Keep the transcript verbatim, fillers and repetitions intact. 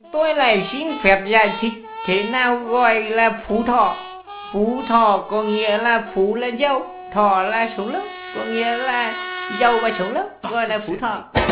Tôi lại xin phép giải thích thế nào gọi là phú thọ. Phú thọ có nghĩa là phú là giàu, thọ là sống lâu, có nghĩa là giàu và sống lâu, gọi là phú thọ.